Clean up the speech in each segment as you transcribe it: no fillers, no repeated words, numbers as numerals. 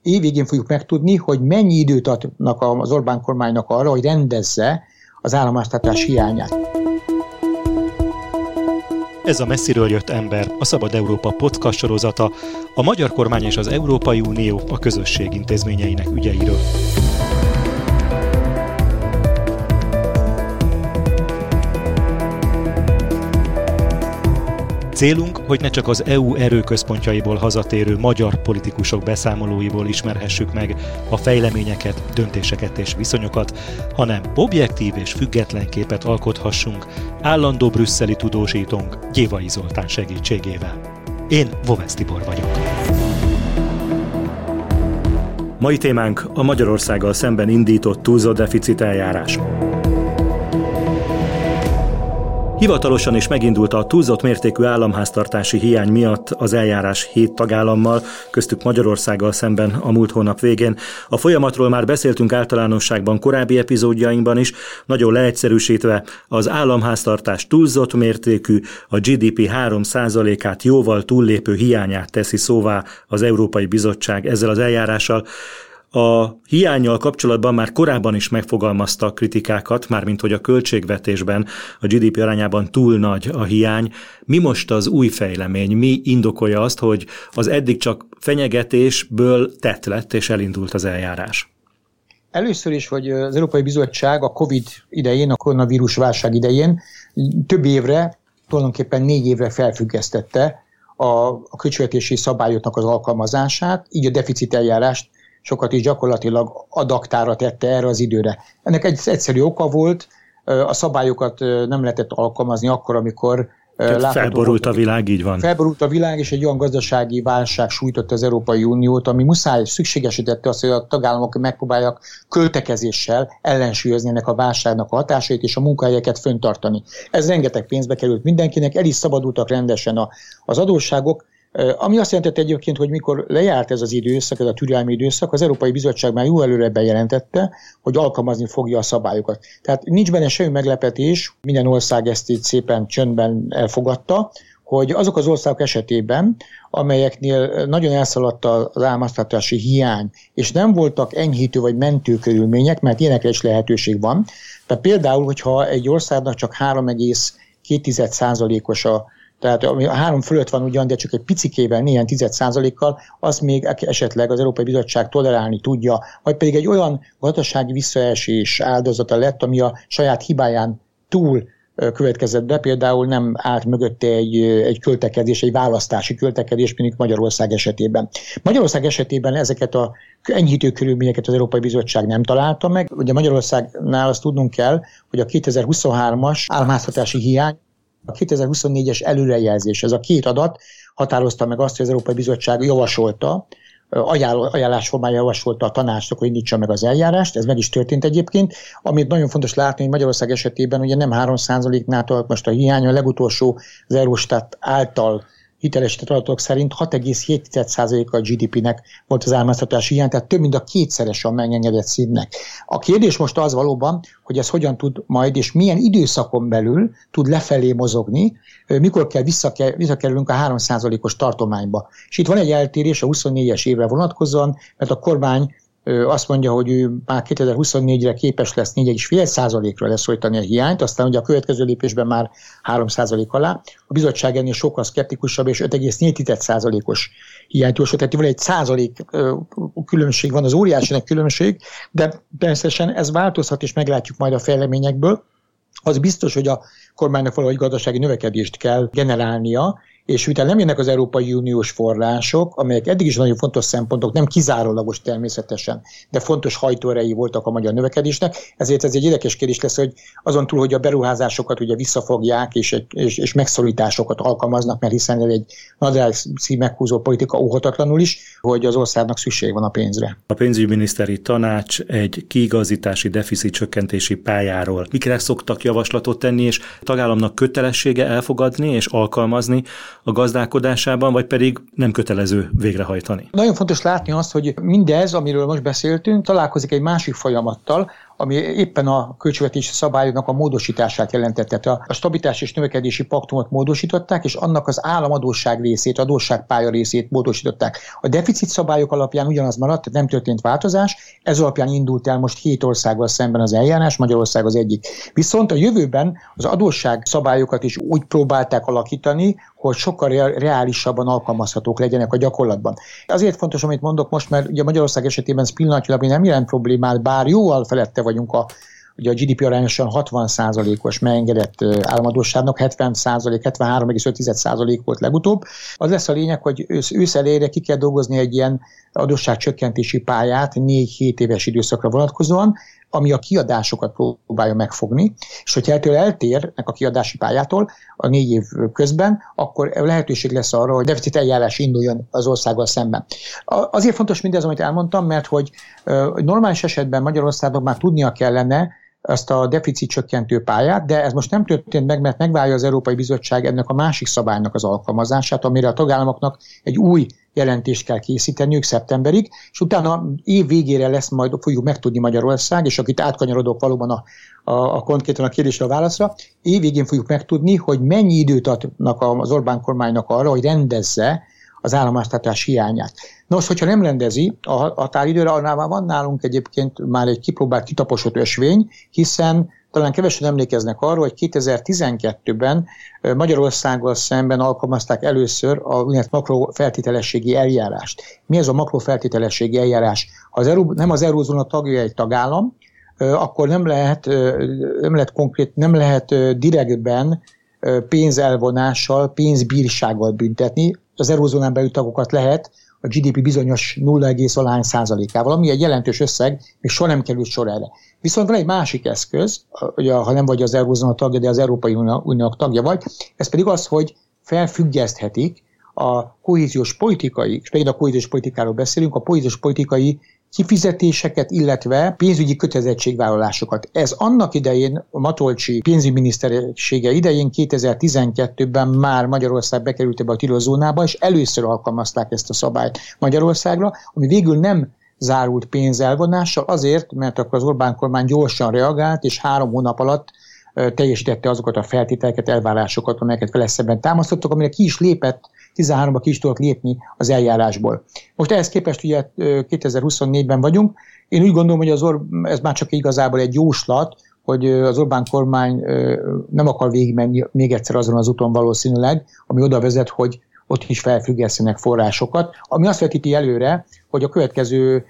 Év végén fogjuk megtudni, hogy mennyi időt adnak az Orbán kormánynak arra, hogy rendezze az államháztartás hiányát. Ez a Messziről jött ember, a Szabad Európa podcast sorozata, a magyar kormány és az Európai Unió a közösség intézményeinek ügyeiről. Célunk, hogy ne csak az EU erőközpontjaiból hazatérő magyar politikusok beszámolóiból ismerhessük meg a fejleményeket, döntéseket és viszonyokat, hanem objektív és független képet alkothassunk állandó brüsszeli tudósítónk Gyévai Zoltán segítségével. Én Vovesz Tibor vagyok. Mai témánk a Magyarországgal szemben indított túlzott deficit eljárás. Hivatalosan is megindult a túlzott mértékű államháztartási hiány miatt az eljárás 7 tagállammal, köztük Magyarországgal szemben a múlt hónap végén. A folyamatról már beszéltünk általánosságban korábbi epizódjainkban is, nagyon leegyszerűsítve az államháztartás túlzott mértékű, a GDP 3%-át jóval túllépő hiányát teszi szóvá az Európai Bizottság ezzel az eljárással. A hiánnyal kapcsolatban már korábban is megfogalmazta kritikákat, mármint hogy a költségvetésben a GDP arányában túl nagy a hiány. Mi most az új fejlemény? Mi indokolja azt, hogy az eddig csak fenyegetésből tett lett és elindult az eljárás? Először is, hogy az Európai Bizottság a Covid idején, a koronavírus válság idején több évre, tulajdonképpen 4 évre felfüggesztette a költségvetési szabályoknak az alkalmazását, így a deficit eljárást sokat is gyakorlatilag adaptára tette erre az időre. Ennek egy egyszerű oka volt, a szabályokat nem lehetett alkalmazni akkor, amikor felborult a világ, így van. Felborult a világ, és egy olyan gazdasági válság sújtott az Európai Uniót, ami muszáj szükségesítette azt, hogy a tagállamok megpróbálják költekezéssel ellensúlyozni ennek a válságnak a hatásait és a munkahelyeket fenntartani. Ez rengeteg pénzbe került mindenkinek, el is szabadultak rendesen az adósságok, ami azt jelentette egyébként, hogy mikor lejárt ez az időszak, ez a türelmi időszak, az Európai Bizottság már jó előre bejelentette, hogy alkalmazni fogja a szabályokat. Tehát nincs benne semmi meglepetés, minden ország ezt így szépen csöndben elfogadta, hogy azok az országok esetében, amelyeknél nagyon elszaladt az államháztartási hiány, és nem voltak enyhítő vagy mentő körülmények, mert ilyenekre is lehetőség van. Tehát például, hogyha egy országnak csak 3,2%-os tehát ami a 3 fölött van ugyan, de csak egy picikével, néhány 10%-kal, az még esetleg az Európai Bizottság tolerálni tudja, vagy pedig egy olyan gazdasági visszaesés áldozata lett, ami a saját hibáján túl következett be, például nem állt mögötte egy költekezés, egy választási költekezés, mint Magyarország esetében. Magyarország esetében ezeket a enyhítő körülményeket az Európai Bizottság nem találta meg. Ugye Magyarországnál azt tudnunk kell, hogy a 2023-as államháztartási hiány, a 2024-es előrejelzés, ez a 2 adat határozta meg azt, hogy az Európai Bizottság javasolta, ajánlás formájában javasolta a tanácsnak, hogy indítsa meg az eljárást, ez meg is történt egyébként. Amit nagyon fontos látni, hogy Magyarország esetében ugye nem 3%-nál tart most a hiány, a legutolsó az Eurostat által hitelesített adatok szerint 6,7%-a a GDP-nek volt az államháztartási hiány, tehát több mint a 2-szeres a megengedett szintnek. A kérdés most az valóban, hogy ez hogyan tud majd, és milyen időszakon belül tud lefelé mozogni, mikor kell visszakerülünk a 3%-os tartományba. És itt van egy eltérés a 24-es évre vonatkozóan, mert a kormány azt mondja, hogy ő már 2024-re képes lesz 4,5%-ra leszorítani a hiányt, aztán ugye a következő lépésben már 3% alá. A bizottság ennél sokkal szkeptikusabb, és 5,4%-os hiányt jósol. Tehát van egy 1% különbség, van az óriási nagy különbség, de természetesen ez változhat, és meglátjuk majd a fejleményekből. Az biztos, hogy a kormánynak valahogy gazdasági növekedést kell generálnia, és miután nem jönnek az Európai Uniós források, amelyek eddig is nagyon fontos szempontok, nem kizárólagos természetesen, de fontos hajtóerei voltak a magyar növekedésnek, ezért ez egy érdekes kérdés lesz, hogy azon túl, hogy a beruházásokat ugye visszafogják, és megszorításokat alkalmaznak, mert hiszen ez egy nadrágszíj meghúzó politika óhatatlanul is, hogy az országnak szükség van a pénzre. A pénzügyminiszteri tanács egy kiigazítási deficit csökkentési pályáról mikre szoktak javaslatot tenni, és a tagállamnak kötelessége elfogadni és alkalmazni a gazdálkodásában, vagy pedig nem kötelező végrehajtani? Nagyon fontos látni azt, hogy mindez, amiről most beszéltünk, találkozik egy másik folyamattal, ami éppen a költségvetési szabályoknak a módosítását jelentette. Tehát a stabilitás és növekedési paktumot módosították, és annak az államadósság részét, adósságpálya részét módosították. A deficit szabályok alapján ugyanaz maradt, tehát nem történt változás, ez alapján indult el most 7 országgal szemben az eljárás, Magyarország az egyik. Viszont a jövőben az adósság szabályokat is úgy próbálták alakítani, hogy sokkal reálisabban alkalmazhatók legyenek a gyakorlatban. Azért fontos, amit mondok most, mert ugye Magyarország esetében ez pillanatnyilag nem jelent problémát, bár jóval felette vagyunk ugye a GDP arányosan 60%-os megengedett államadósságnak, 73,5% volt legutóbb. Az lesz a lényeg, hogy ősz elejére ki kell dolgozni egy ilyen adósságcsökkentési pályát 4-7 éves időszakra vonatkozóan, ami a kiadásokat próbálja megfogni, és hogyha ettől eltérnek a kiadási pályától a 4 év közben, akkor lehetőség lesz arra, hogy deficit eljárás induljon az országgal szemben. Azért fontos mindez, amit elmondtam, mert hogy normális esetben Magyarországnak már tudnia kellene ezt a deficit csökkentő pályát, de ez most nem történt meg, mert megvárja az Európai Bizottság ennek a másik szabálynak az alkalmazását, amire a tagállamoknak egy új jelentést kell készíteniük szeptemberig, és utána év végére fogjuk megtudni Magyarország, és akit átkanyarodok valóban konkrétan a kérdésre a válaszra, év végén fogjuk megtudni, hogy mennyi időt adnak az Orbán kormánynak arra, hogy rendezze az államháztartás hiányát. Nos, hogyha nem rendezi a határidőre, annál van nálunk egyébként már egy kipróbált, kitaposott ösvény, hiszen talán kevesen emlékeznek arra, hogy 2012-ben Magyarországgal szemben alkalmazták először a úgynevezett makrofeltételességi eljárást. Mi ez a makrofeltételességi eljárás? Ha nem az eurózóna tagja egy tagállam, akkor nem lehet direktben pénzelvonással, pénzbírsággal büntetni. Az eurózónán belül tagokat lehet a GDP bizonyos 0,1%-ával, ami egy jelentős összeg, még soha nem került sor erre. Viszont van egy másik eszköz, ha nem vagy az eurózóna tagja, de az Európai Uniónak tagja vagy, ez pedig az, hogy felfüggeszthetik a kohéziós politikai, és megint a kohéziós politikáról beszélünk, a kohéziós politikai kifizetéseket, illetve pénzügyi kötelezettségvállalásokat. Ez annak idején, a Matolcsi pénzügyminisztersége idején 2012-ben már Magyarország bekerült ebbe a tilozónába, és először alkalmazták ezt a szabályt Magyarországra, ami végül nem zárult pénzelvonással, azért, mert akkor az Orbán kormány gyorsan reagált, és 3 hónap alatt teljesítette azokat a feltételeket, elvárásokat, amelyeket vele szemben támasztottak, amire ki is lépett, 13-ban ki is tudott lépni az eljárásból. Most ehhez képest ugye 2024-ben vagyunk. Én úgy gondolom, hogy ez már csak igazából egy jóslat, hogy az Orbán kormány nem akar végigmenni még egyszer azon az úton valószínűleg, ami oda vezet, hogy ott is felfüggesztenek forrásokat, ami azt vetíti előre, hogy a következő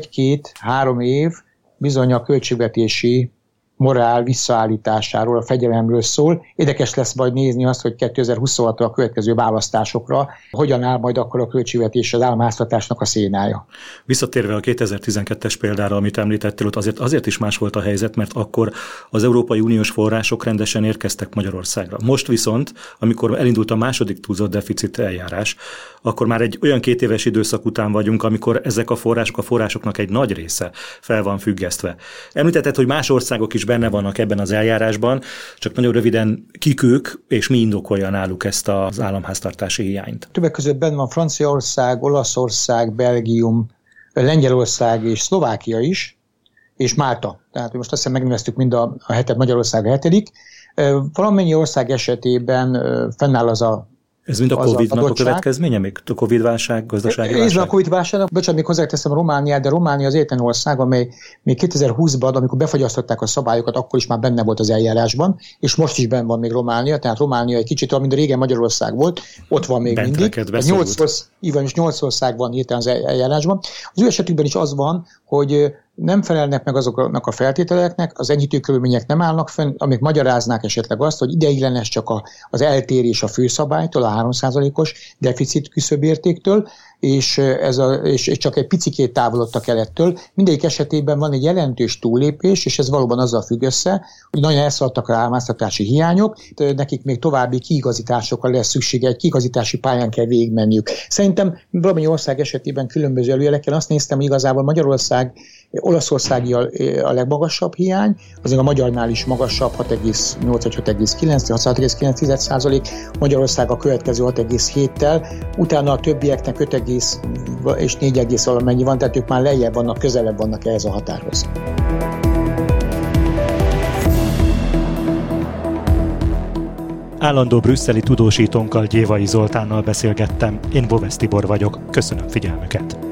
1-2-3 év bizony a költségvetési morál visszaállításáról, a fegyelemről szól. Érdekes lesz majd nézni azt, hogy 2026-ra a következő választásokra hogyan áll majd akkor a költségvetés az államháztartásnak a szénája. Visszatérve a 2012-es példára, amit említettél, ott azért is más volt a helyzet, mert akkor az Európai Uniós források rendesen érkeztek Magyarországra. Most viszont, amikor elindult a második túlzott deficit eljárás, akkor már egy olyan 2 éves időszak után vagyunk, amikor ezek a forrásoknak egy nagy része fel van függesztve. Említetted, hogy más országok is benne vannak ebben az eljárásban, csak nagyon röviden kik ők, és mi indokolja náluk ezt az államháztartási hiányt? Többek között benne van Franciaország, Olaszország, Belgium, Lengyelország és Szlovákia is, és Málta. Tehát most azt hiszem megneveztük mind a hetet, Magyarország a 7. Valamennyi ország esetében fennáll az a Ez mind a Covid-nak a következménye? Még a Covid-válság, gazdasági válság? Ez a Covid-válságnak, bocsánat, még hozzáteszem Romániát, de Románia az egyetlen ország, amely még 2020-ban, amikor befagyasztották a szabályokat, akkor is már benne volt az eljárásban, és most is benne van még Románia, tehát Románia egy kicsit, mint régen Magyarország volt, ott van még mindig. 8 ország van hirtelen az eljárásban. Az ő esetükben is az van, hogy nem felelnek meg azoknak a feltételeknek, az enyhítő körülmények nem állnak fenn, amik magyaráznák esetleg azt, hogy ideiglenes csak az eltérés a főszabálytól, a 3%-os deficit küszöbértéktől, és csak egy picikét távolodtak el ettől. Mindegyik esetében van egy jelentős túllépés, és ez valóban azzal függ össze, hogy nagyon elszaladtak a államháztartási hiányok, nekik még további kiigazításokra lesz szüksége, egy kiigazítási pályán kell végigmenniük. Szerintem valamennyi ország esetében különböző előjelekkel azt néztem, hogy igazából Magyarország, Olaszországi a legmagasabb hiány, azért a magyarnál is magasabb, 6,8 vagy 6,9%, Magyarország a következő 6,7-tel, utána a többieknek 5, és 4, valamennyi van, tehát ők már lejjebb vannak, közelebb vannak ehhez a határhoz. Állandó brüsszeli tudósítónkkal, Gyévai Zoltánnal beszélgettem. Én Bovesz Tibor vagyok. Köszönöm figyelmüket.